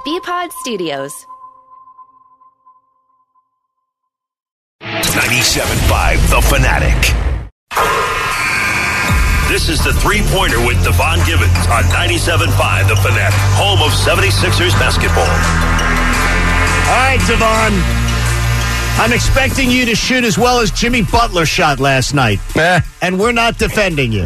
BPod Studios. 97.5 The Fanatic. This is the three-pointer with Devon Gibbons on 97.5 The Fanatic, home of 76ers basketball. All right, Devon. I'm expecting you to shoot as well as Jimmy Butler shot last night. And we're not defending you.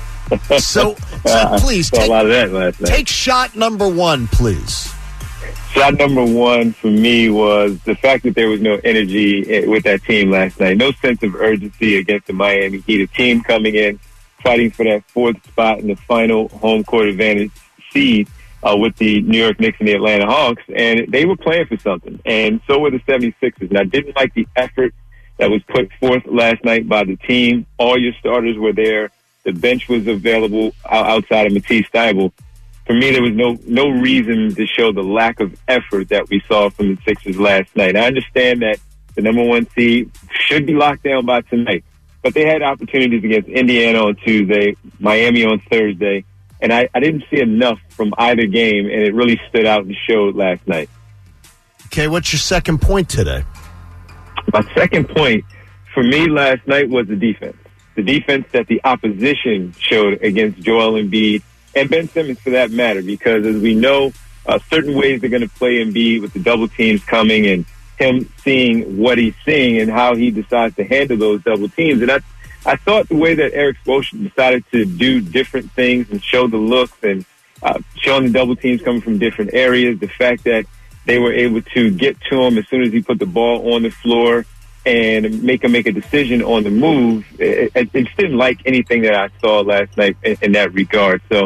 So please, take shot number one, please. Shot number one for me was the fact that there was no energy with that team last night. No sense of urgency against the Miami Heat. A team coming in, fighting for that fourth spot in the final home court advantage seed with the New York Knicks and the Atlanta Hawks. And they were playing for something. And so were the 76ers. And I didn't like the effort that was put forth last night by the team. All your starters were there. The bench was available outside of Matisse Thybulle. For me, there was no reason to show the lack of effort that we saw from the Sixers last night. I understand that the number one seed should be locked down by tonight, but they had opportunities against Indiana on Tuesday, Miami on Thursday, and I didn't see enough from either game, and it really stood out and showed last night. Okay, what's your second point today? My second point for me last night was the defense. The defense that the opposition showed against Joel Embiid and Ben Simmons, for that matter, because as we know, certain ways they're going to play Embiid with the double teams coming and him seeing what he's seeing and how he decides to handle those double teams. And I thought the way that Eric Spoelstra decided to do different things and show the looks and showing the double teams coming from different areas, the fact that they were able to get to him as soon as he put the ball on the floor and make him make a decision on the move. I just didn't like anything that I saw last night in that regard. So,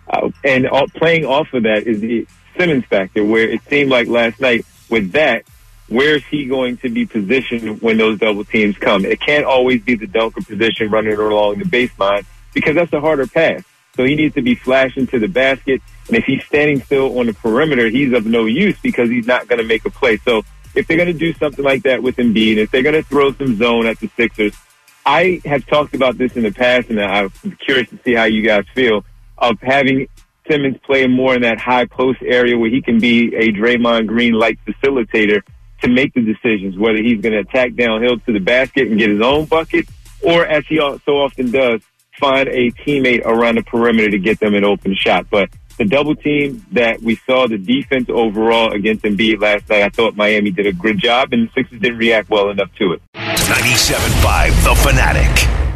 playing off of that is the Simmons factor, where it seemed like last night with that, where is he going to be positioned when those double teams come? It can't always be the dunker position running along the baseline because that's a harder pass. So he needs to be flashing to the basket. And if he's standing still on the perimeter, he's of no use because he's not going to make a play. So if they're going to do something like that with Embiid, if they're going to throw some zone at the Sixers, I have talked about this in the past, and I'm curious to see how you guys feel, of having Simmons play more in that high post area where he can be a Draymond Green-like facilitator to make the decisions, whether he's going to attack downhill to the basket and get his own bucket, or as he so often does, find a teammate around the perimeter to get them an open shot. But the double team that we saw, the defense overall against Embiid last night, I thought Miami did a good job, and the Sixers didn't react well enough to it. 97.5 The Fanatic.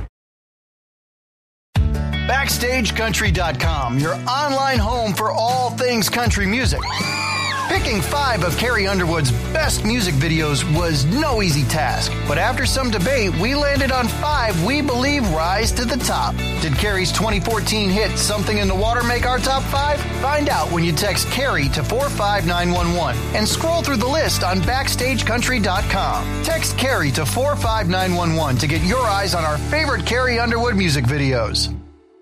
BackstageCountry.com, your online home for all things country music. Picking 5 of Carrie Underwood's best music videos was no easy task, but after some debate, we landed on 5 we believe rise to the top. Did Carrie's 2014 hit Something in the Water make our top 5? Find out when you text Carrie to 45911 and scroll through the list on BackstageCountry.com. Text Carrie to 45911 to get your eyes on our favorite Carrie Underwood music videos.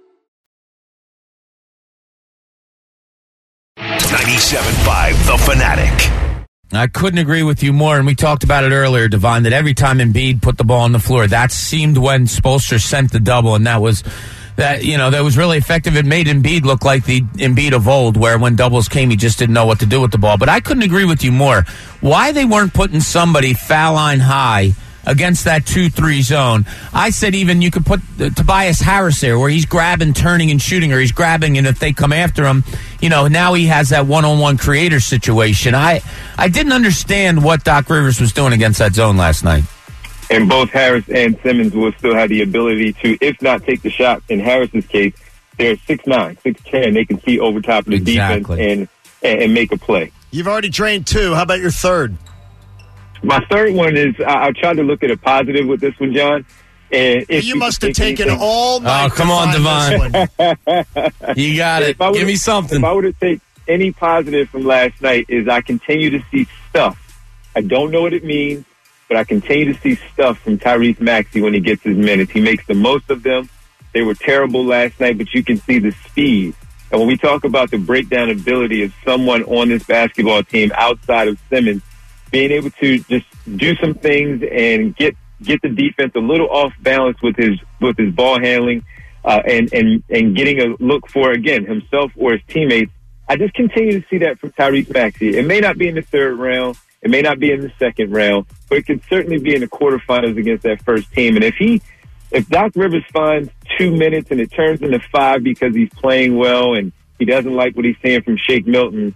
97.5 The Fanatic. I couldn't agree with you more, and we talked about it earlier, Devon, that every time Embiid put the ball on the floor, that seemed when Spoelstra sent the double, and that was really effective. It made Embiid look like the Embiid of old, where when doubles came, he just didn't know what to do with the ball. But I couldn't agree with you more. Why they weren't putting somebody foul line high against that 2-3 zone. I said even you could put Tobias Harris there where he's grabbing, turning, and shooting, or he's grabbing, and if they come after him, now he has that one-on-one creator situation. I didn't understand what Doc Rivers was doing against that zone last night. And both Harris and Simmons will still have the ability to, if not take the shot, in Harris's case, they're 6'9", 6'10". They can see over top of the defense and make a play. You've already drained 2. How about your third? My third one is I tried to look at a positive with this one, John. And you must have taken all night. Oh, come on, Devon. You got it. Give me something. If I were to take any positive from last night, is I continue to see stuff. I don't know what it means, but I continue to see stuff from Tyrese Maxey when he gets his minutes. He makes the most of them. They were terrible last night, but you can see the speed. And when we talk about the breakdown ability of someone on this basketball team outside of Simmons, being able to just do some things and get the defense a little off balance with his ball handling, and getting a look for, again, himself or his teammates I just continue to see that from Tyrese Maxey. It may not be in the third round. It may not be in the second round, but it can certainly be in the quarterfinals against that first team. And if Doc Rivers finds 2 minutes and it turns into 5 because he's playing well and he doesn't like what he's seeing from Shake Milton,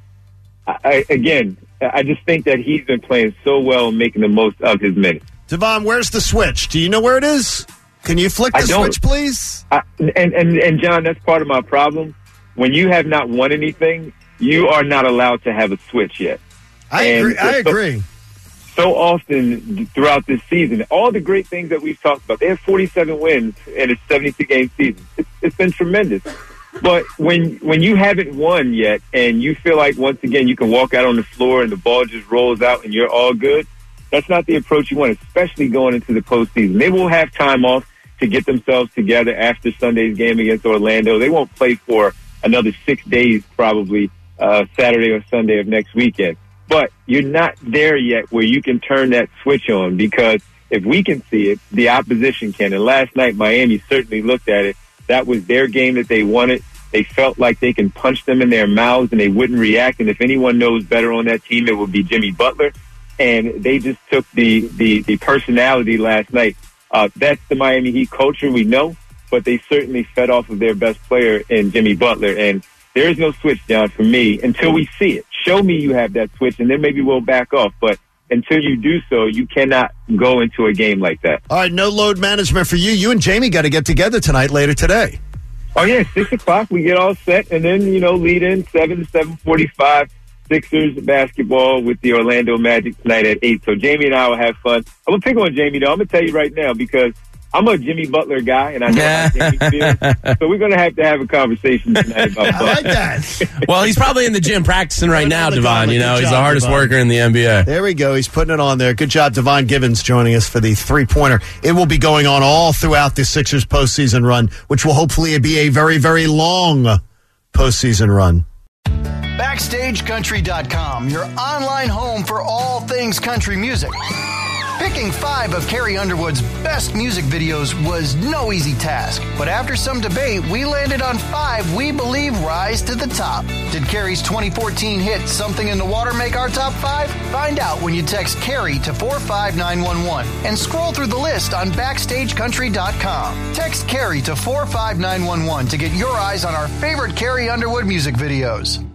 I just think that he's been playing so well and making the most of his minutes. Devon, where's the switch? Do you know where it is? Can you flick the switch, please? And John, that's part of my problem. When you have not won anything, you are not allowed to have a switch yet. I agree. So often throughout this season, all the great things that we've talked about, they have 47 wins in a 72-game season. It's been tremendous. But when you haven't won yet and you feel like, once again, you can walk out on the floor and the ball just rolls out and you're all good, that's not the approach you want, especially going into the postseason. They will have time off to get themselves together after Sunday's game against Orlando. They won't play for another 6 days, probably Saturday or Sunday of next weekend. But you're not there yet where you can turn that switch on, because if we can see it, the opposition can. And last night, Miami certainly looked at it. That was their game that they wanted. They felt like they can punch them in their mouths and they wouldn't react. And if anyone knows better on that team, it would be Jimmy Butler. And they just took the personality last night. That's the Miami Heat culture, we know, but they certainly fed off of their best player in Jimmy Butler. And there is no switch, John, for me, until we see it. Show me you have that switch, and then maybe we'll back off. But until you do so, you cannot go into a game like that. All right, no load management for you. You and Jamie got to get together tonight later today. Oh, yeah, 6 o'clock. We get all set, and then, lead in 7 to 7:45. Sixers basketball with the Orlando Magic tonight at 8. So Jamie and I will have fun. I'm going to pick on Jamie, though. I'm going to tell you right now, because I'm a Jimmy Butler guy, and I know how Jamie feels. So we're going to have a conversation tonight about I like that. Well, he's probably in the gym practicing right now, Devon. He's the hardest worker in the NBA. There we go. He's putting it on there. Good job, Devon Givens, joining us for the three-pointer. It will be going on all throughout the Sixers postseason run, which will hopefully be a very, very long postseason run. BackstageCountry.com, your online home for all things country music. Picking 5 of Carrie Underwood's best music videos was no easy task, but after some debate, we landed on 5 we believe rise to the top. Did Carrie's 2014 hit Something in the Water make our top 5? Find out when you text Carrie to 45911 and scroll through the list on BackstageCountry.com. Text Carrie to 45911 to get your eyes on our favorite Carrie Underwood music videos.